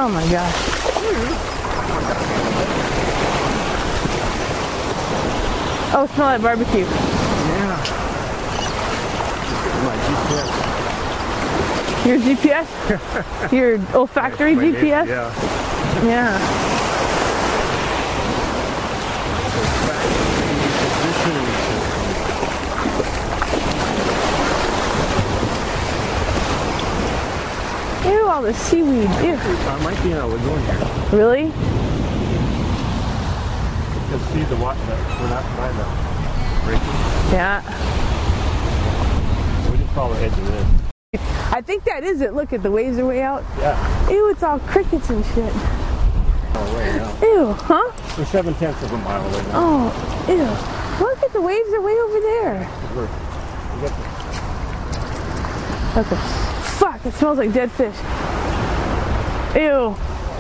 Oh my gosh. Oh, smell like barbecue. Yeah. My GPS. Your GPS? Your olfactory GPS? Yeah. Yeah. Ew, all the seaweed. Ew. I might be in a lagoon here. Really? Let's see the water. We're not by the breaking. Yeah. We just follow the edge of this. I think that is it. Look at the waves are way out. Yeah. Ew, it's all crickets and shit. Oh, right now. Ew, huh? We're 7/10 of a mile away now. Oh, ew. Look at the waves are way over there. We got Okay. Fuck, it smells like dead fish. Ew.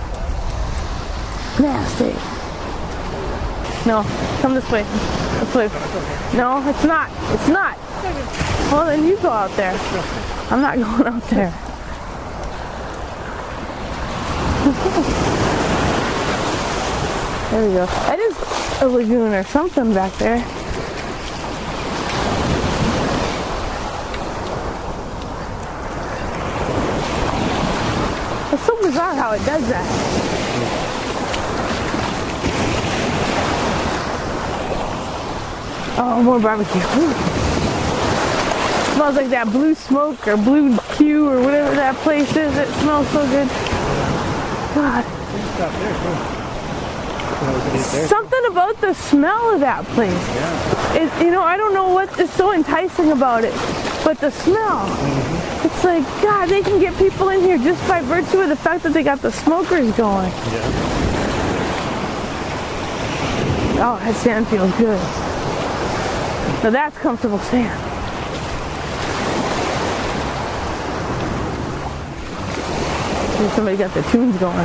Nasty. No, come this way. This way. No, it's not. It's not. Well, then you go out there. I'm not going out there. There we go. That is a lagoon or something back there. It's so bizarre how it does that. Oh, more barbecue. Ooh. Smells like that blue smoke or blue Q or whatever that place is. It smells so good. God. Something about the smell of that place. Yeah. You know, I don't know what is so enticing about it, but the smell. It's like, God, they can get people in here just by virtue of the fact that they got the smokers going. Yeah. Oh, that sand feels good. Now that's comfortable sand. Maybe somebody got the tunes going.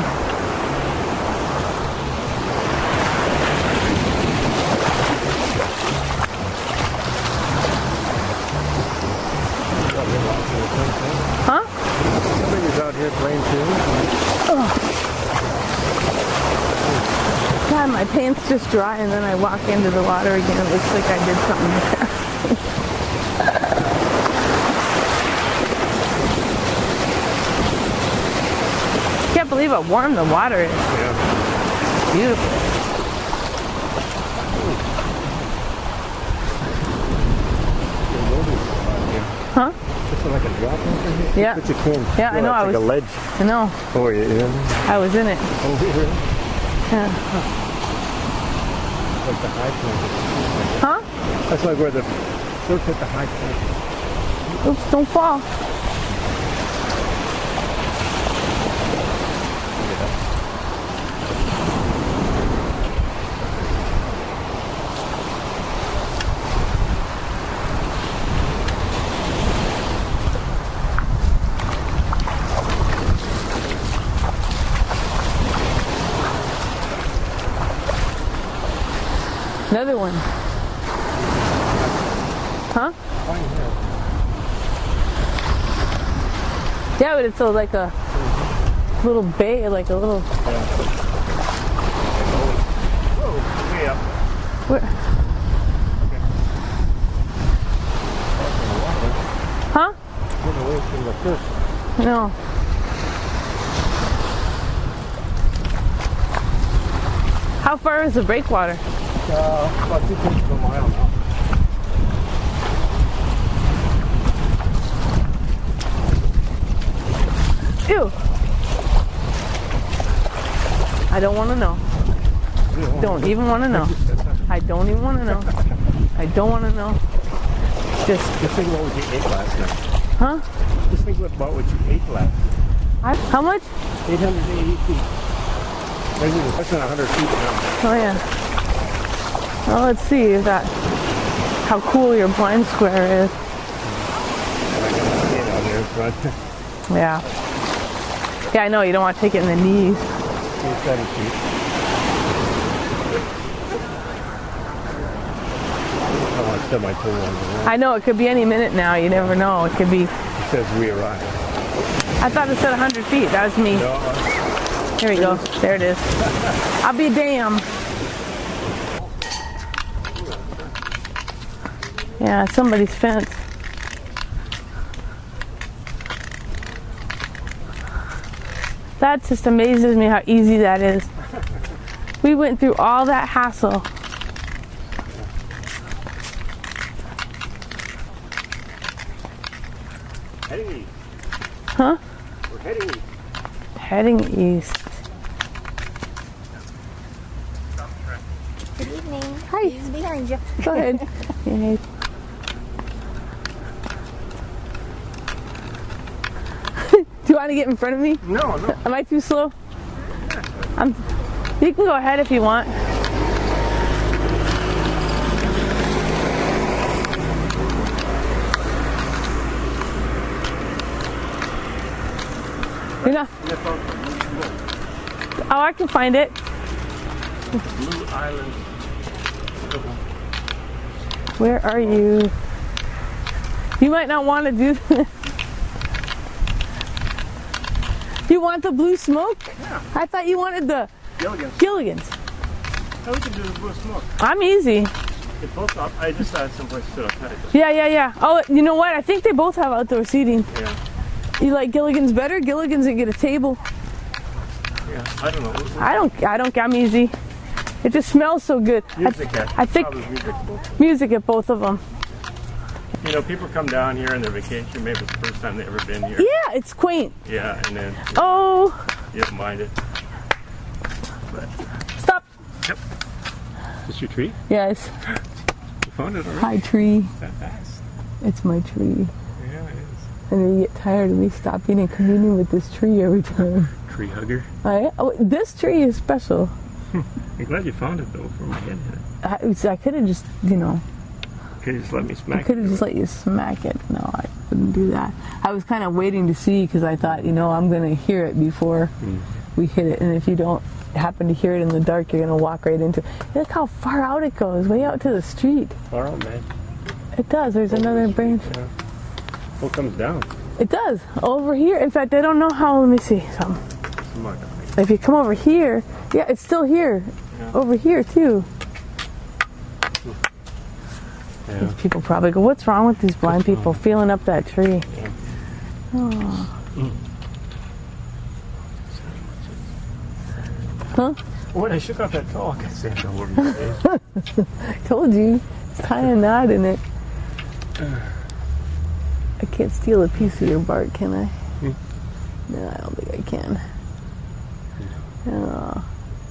Huh? Somebody's out here playing tunes. Oh. God, my pants just dry and then I walk into the water again. It looks like I did something there. Can't believe how warm the water is. Yeah. Beautiful. Huh? Just like a drop over here. Yeah. But you can. Yeah, I know. Like I was. a ledge. I know. Oh, yeah. I was in it. Oh, really? Yeah. Like the high point. Huh? That's like where the surf at the high point. Oops! Don't fall. Another one. Huh? Yeah, but it's like a little bay, like a little. Whoa, way up. Where? Huh? Get away from the surf. No. How far is the breakwater? About 2/3 of a mile now. Ew. I don't want to know. Don't even want to know. I don't even want to know. I don't want to know. Just think about what you ate last night. Huh? Just think about what you ate last night. How much? 880 feet. Maybe less than 100 feet now. Oh yeah. Well, let's see if that. How cool your blind square is. And I got my hand out there in front. Yeah. Yeah, I know. You don't want to take it in the knees. 7 feet. I want to step my toe on the wall. I know. It could be any minute now. You never know. It could be. It says we arrived. I thought it said 100 feet. That was me. No, Here we go. There it is. I'll be damned. Yeah, somebody's fence. That just amazes me how easy that is. We went through all that hassle. Heading east. Huh? We're heading east. Heading east. Good evening. Hi. He's behind you. Go ahead. Yay. Do you want to get in front of me? No, no. Am I too slow? You can go ahead if you want. You're not. Oh, I can find it. Blue Island. Where are you? You might not want to do this. You want the blue smoke? Yeah. I thought you wanted the Gilligan's. Gilligan's. Oh, we can do the blue smoke. I'm easy. They both up. I just had someplace to sit outside. Yeah. Oh, you know what? I think they both have outdoor seating. Yeah. You like Gilligan's better? Gilligan's and get a table. Yeah. I don't know. I don't. I'm easy. It just smells so good. I think music at both of them. You know, people come down here on their vacation. Maybe it's the first time they've ever been here. Yeah, it's quaint. Yeah, and then Oh, you don't mind it. But, stop. yep. Is this your tree? Yes. You found it already? Hi, tree. That fast. It's my tree. Yeah, it is. And you get tired of me stopping and communing with this tree every time. Tree hugger. This tree is special. I'm glad you found it though. For my head hit. I could have just, Could you just let me I smack could have it? just let you smack it. No, I wouldn't do that. I was kind of waiting to see because I thought, I'm going to hear it before we hit it. And if you don't happen to hear it in the dark, you're going to walk right into it. Look how far out it goes, way out to the street. Far out, man. It does. There's another branch. Yeah. What comes down? It does. Over here. In fact, I don't know how. Let me see something. Come on, If you come over here, yeah, it's still here. Yeah. Over here, too. yeah. These people probably go, what's wrong with these blind people feeling up that tree? Yeah. Oh. Huh? When I shook off that talk, I said all over my face. Told you. It's kind of not in it. I can't steal a piece of your bark, can I? No, I don't think I can. Oh.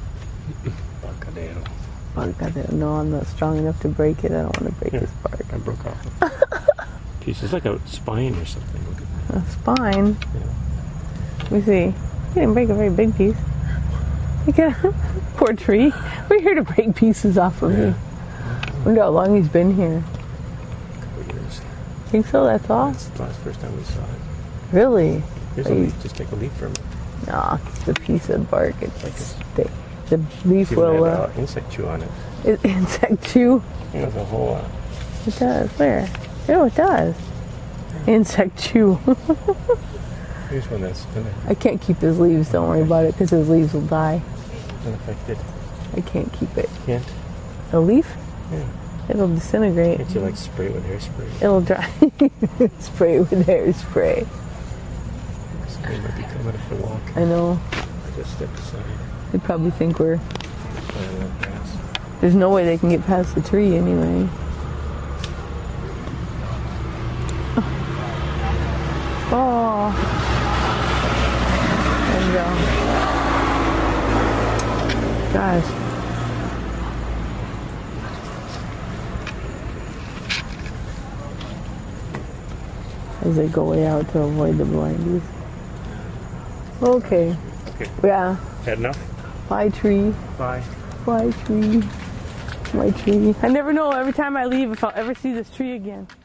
Barcadero. No, I'm not strong enough to break it. I don't want to break his bark. I broke off a piece. It's like a spine or something. Look at that. A spine? Yeah. Let me see. You didn't break a very big piece. Look at poor tree. We're here to break pieces off of me. Wonder how long he's been here. Couple years. Think so? That's all? That's the first time we saw it. Really? Here's a leaf. Just take a leaf from it. Nah, it's a piece of bark. The leaf Even will. had, insect chew on it. Insect chew? Yeah, there's a whole It does. Where? Oh, it does. Insect chew. Here's one that's been I can't keep his leaves. Don't worry about it, because his leaves will die. unaffected. I can't keep it. Can't? A leaf? Yeah. It'll disintegrate. Can't you like spray it with hairspray? It'll dry. Spray it with hairspray. Somebody might be coming up the walk. I know. Just step aside. They probably think we're. Playing on grass. There's no way they can get past the tree anyway. Oh. There you go. Gosh. As they go way out to avoid the blindies. Okay. Okay. Yeah. Had enough? Bye, tree. Bye. Bye, tree. My tree. I never know every time I leave if I'll ever see this tree again.